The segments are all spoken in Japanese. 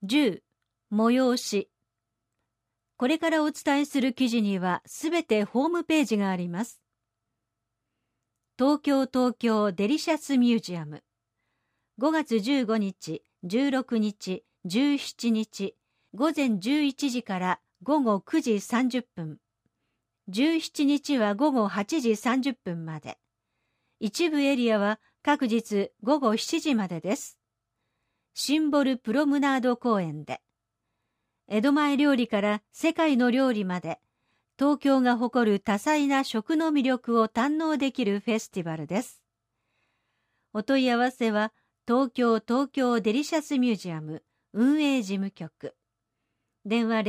10、催し。これからお伝えする記事にはすべてホームページがあります。東京デリシャスミュージアム。5月15日、16日、17日、午前11時から午後9時30分。17日は午後8時30分まで。一部エリアは各日午後7時までです。シンボルプロムナード公園で。江戸前料理から世界の料理まで、東京が誇る多彩な食の魅力を堪能できるフェスティバルです。お問い合わせは、東京デリシャスミュージアム運営事務局。電話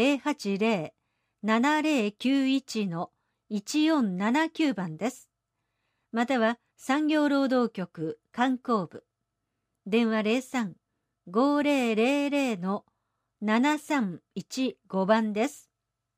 080-7091-1479番です。または産業労働局観光部。電話03-5000-7315番です。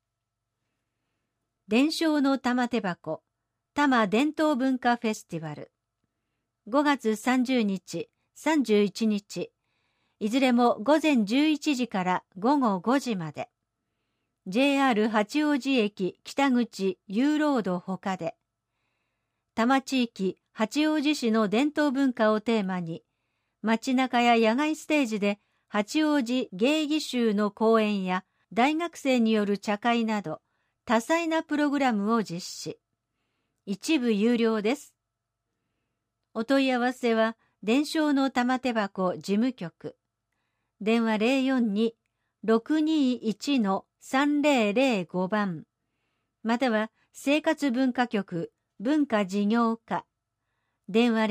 伝承の玉手箱、多摩伝統文化フェスティバル。5月30日、31日、いずれも午前11時から午後5時まで。JR 八王子駅北口 U ロード他で。多摩地域八王子市の伝統文化をテーマに、街中や野外ステージで八王子芸妓衆の公演や大学生による茶会など多彩なプログラムを実施。一部有料です。お問い合わせは伝承の玉手箱事務局。電話042-621-3005番。または生活文化局文化事業課。電話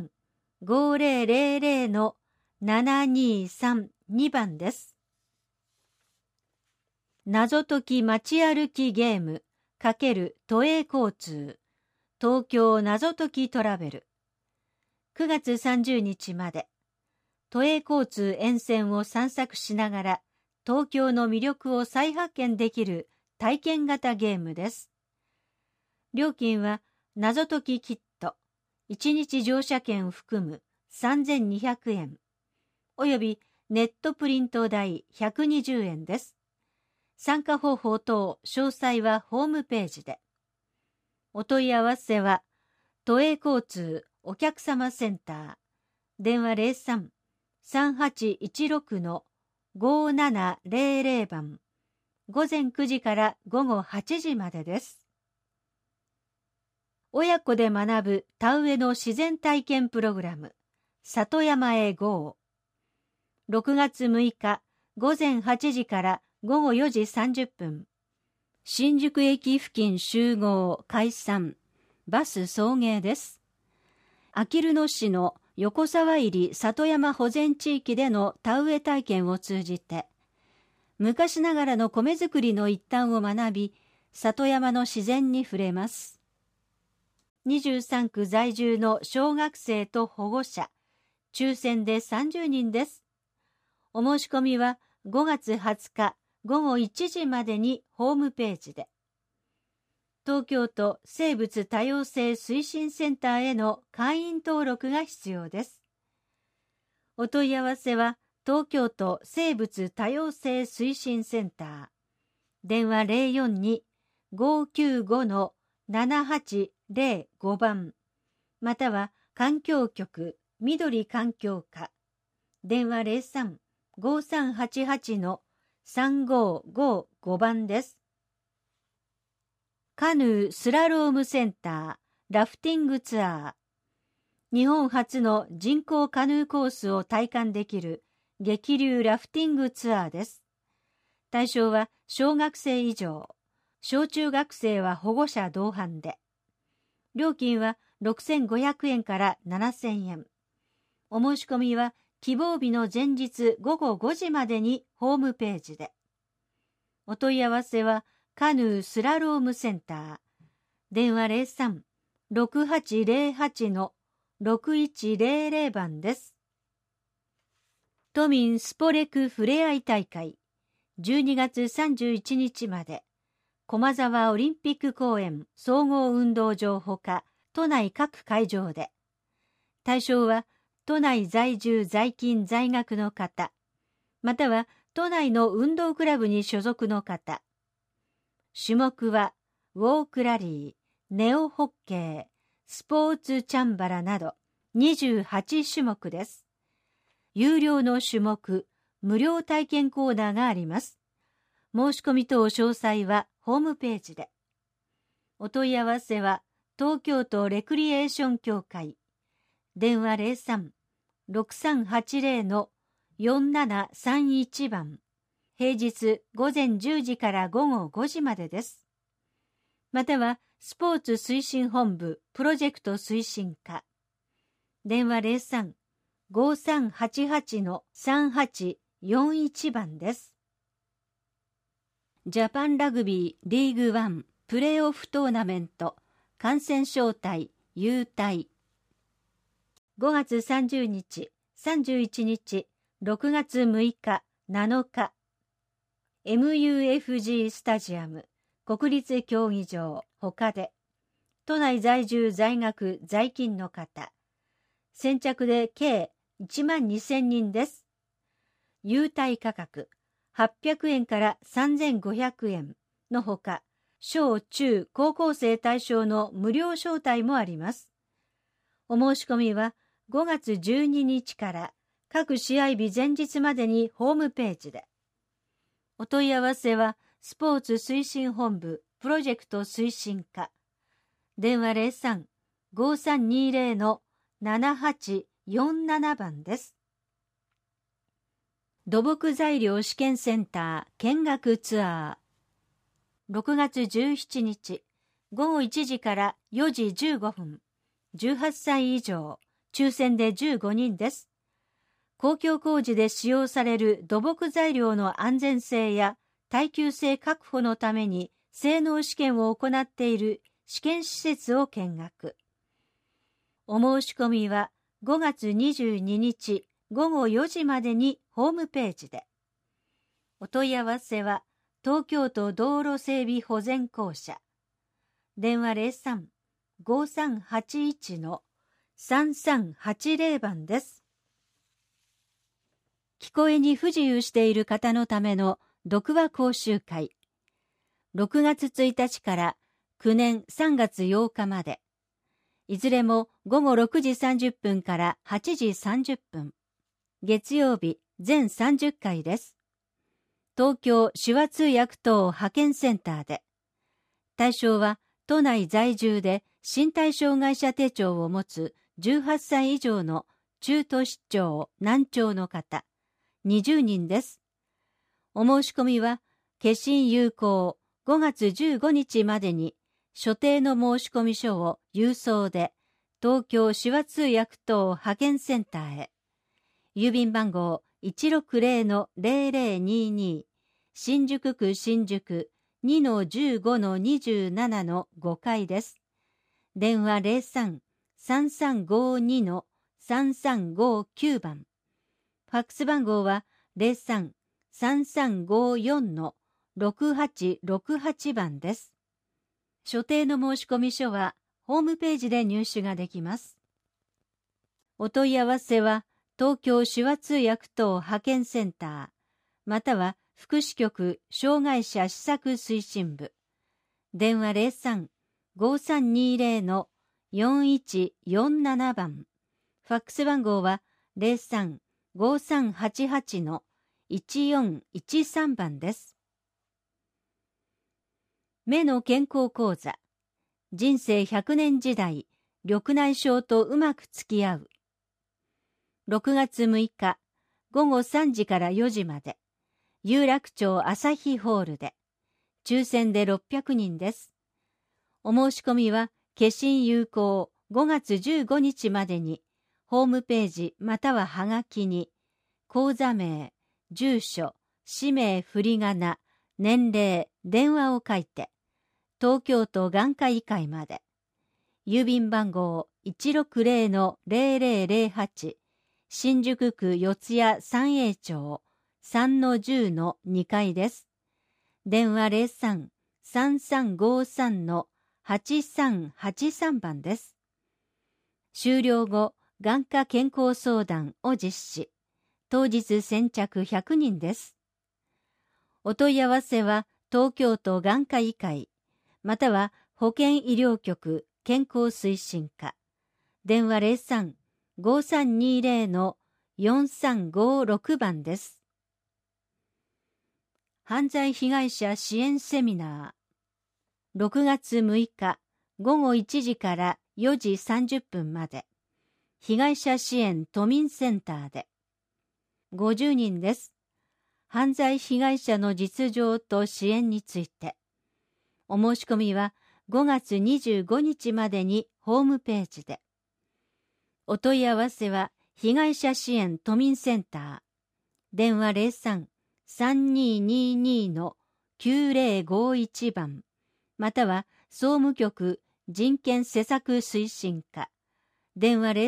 03-5000-7232番です。謎解き街歩きゲーム×都営交通東京謎解きトラベル。9月30日まで。都営交通沿線を散策しながら東京の魅力を再発見できる体験型ゲームです。料金は謎解きキット、1日乗車券を含む3200円、およびネットプリント代120円です。参加方法等詳細はホームページで。お問い合わせは都営交通お客様センター、電話03-3816-5700番、午前9時から午後8時までです。親子で学ぶ田植えの自然体験プログラム、里山へ GO。6月6日午前8時から午後4時30分。新宿駅付近集合解散。バス送迎です。あきる野市の横沢入里山保全地域での田植え体験を通じて、昔ながらの米作りの一端を学び、里山の自然に触れます。23区在住の小学生と保護者、抽選で30人です。お申し込みは5月20日午後1時までにホームページで。東京都生物多様性推進センターへの会員登録が必要です。お問い合わせは東京都生物多様性推進センター。電話042-595-7805番。または環境局緑環境課。電話03-5388-3555番です。カヌースラロームセンター、ラフティングツアー。日本初の人工カヌーコースを体感できる激流ラフティングツアーです。対象は小学生以上、小中学生は保護者同伴で。料金は6500円から7000円。お申し込みは希望日の前日午後5時までにホームページで。お問い合わせはカヌースラロームセンター。電話03-6808-6100番です。都民スポレクふれあい大会。12月31日まで。駒沢オリンピック公園総合運動場ほか都内各会場で。対象は都内在住在勤在学の方、または都内の運動クラブに所属の方。種目は、ウォークラリー、ネオホッケー、スポーツチャンバラなど28種目です。有料の種目、無料体験コーナーがあります。申し込み等詳細はホームページで。お問い合わせは、東京都レクリエーション協会。電話03-6380-4731番。平日午前10時から午後5時までです。または、スポーツ推進本部プロジェクト推進課。電話03-5388-3841番です。ジャパンラグビーリーグワンプレーオフトーナメント観戦招待優待。5月30日、31日、6月6日、7日。MUFG スタジアム、国立競技場、他で。都内在住在学在勤の方。先着で計12,000人です。優待価格800円から3,500円のほか、小中高校生対象の無料招待もあります。お申し込みは5月12日から各試合日前日までにホームページで。お問い合わせはスポーツ推進本部プロジェクト推進課。電話03-5320-7847番です。土木材料試験センター見学ツアー。6月17日、午後1時から4時15分、18歳以上、抽選で15人です。公共工事で使用される土木材料の安全性や耐久性確保のために性能試験を行っている試験施設を見学。お申し込みは5月22日午後4時までにホームページで。お問い合わせは東京都道路整備保全公社。電話03-5381-3380番です。聞こえに不自由している方のための読話講習会。6月1日から9年3月8日まで。いずれも午後6時30分から8時30分。月曜日全30回です。東京手話通訳等派遣センターで。対象は都内在住で身体障害者手帳を持つ18歳以上の中途失調難聴の方20人です。お申し込みは消印有効5月15日までに所定の申込書を郵送で東京手話通訳等派遣センターへ。郵便番号 160-0022 新宿区新宿 2-15-27-5 階です。電話03-3352-3359 番。ファックス番号は 03-3354-6868 番です。所定の申込書はホームページで入手ができます。お問い合わせは東京手話通訳等派遣センター、または福祉局障害者施策推進部。電話03-5320-4147 番。ファックス番号は 03-5388-1413 番です。目の健康講座。人生100年時代、緑内障とうまく付き合う。6月6日、午後3時から4時まで、有楽町朝日ホールで、抽選で600人です。お申し込みは、消印有効5月15日までに、ホームページまたははがきに、口座名、住所、氏名振り仮名、年齢、電話を書いて、東京都眼科医会まで。郵便番号 160-0008 新宿区四谷三栄町 3-10-2 階です。電話03-3353-8383 番です。終了後、眼科健康相談を実施。当日先着100人です。 お問い合わせは東京都眼科医会、または保健医療局健康推進課、電話03-5320-4356番です。犯罪被害者支援セミナー、6月6日午後1時から4時30分まで、被害者支援都民センターで。50人です。犯罪被害者の実情と支援について。お申し込みは5月25日までにホームページで。お問い合わせは被害者支援都民センター、電話03-3222-9051番、または総務局人権施策推進課、電話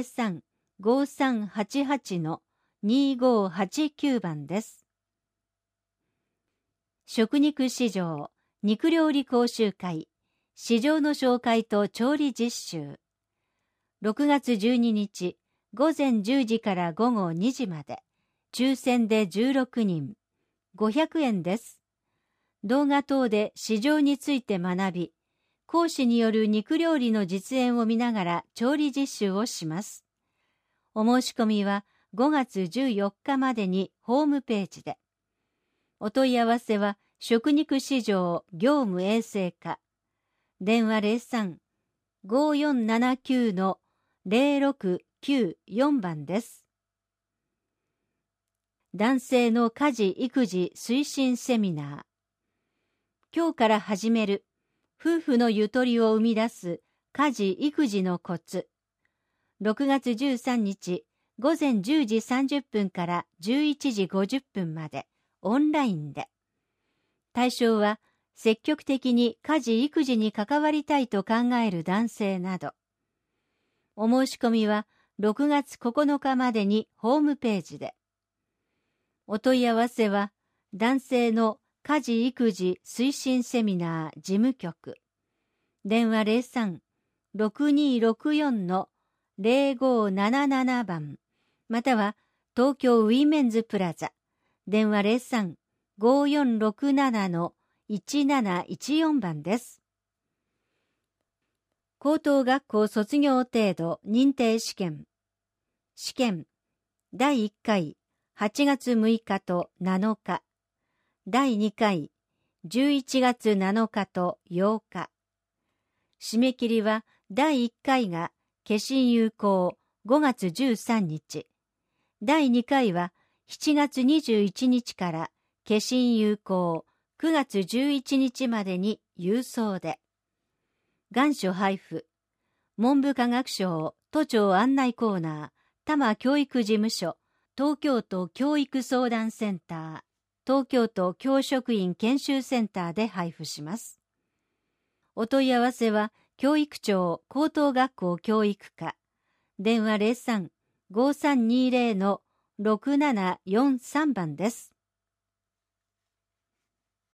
03-5388-2589番です。食肉市場肉料理講習会、市場の紹介と調理実習。6月12日午前10時から午後2時まで、抽選で16人、500円です。動画等で市場について学び、講師による肉料理の実演を見ながら調理実習をします。お申し込みは5月14日までにホームページで。お問い合わせは食肉市場業務衛生課、電話03-5479-0694番です。男性の家事育児推進セミナー。今日から始める夫婦のゆとりを生み出す家事育児のコツ。6月13日午前10時30分から11時50分までオンラインで。対象は積極的に家事育児に関わりたいと考える男性など。お申し込みは6月9日までにホームページで。お問い合わせは男性の家事育児推進セミナー事務局、電話03-6264-0577番、または東京ウィメンズプラザ、電話03-5467-1714番です。高等学校卒業程度認定試験。試験第1回8月6日と7日、第2回11月7日と8日。締め切りは第1回が消印有効5月13日、第2回は7月21日から消印有効9月11日までに郵送で。願書配布。文部科学省都庁案内コーナー、多摩教育事務所、東京都教育相談センター、東京都教職員研修センターで配布します。お問い合わせは教育庁高等学校教育課、電話03-5320-6743番です。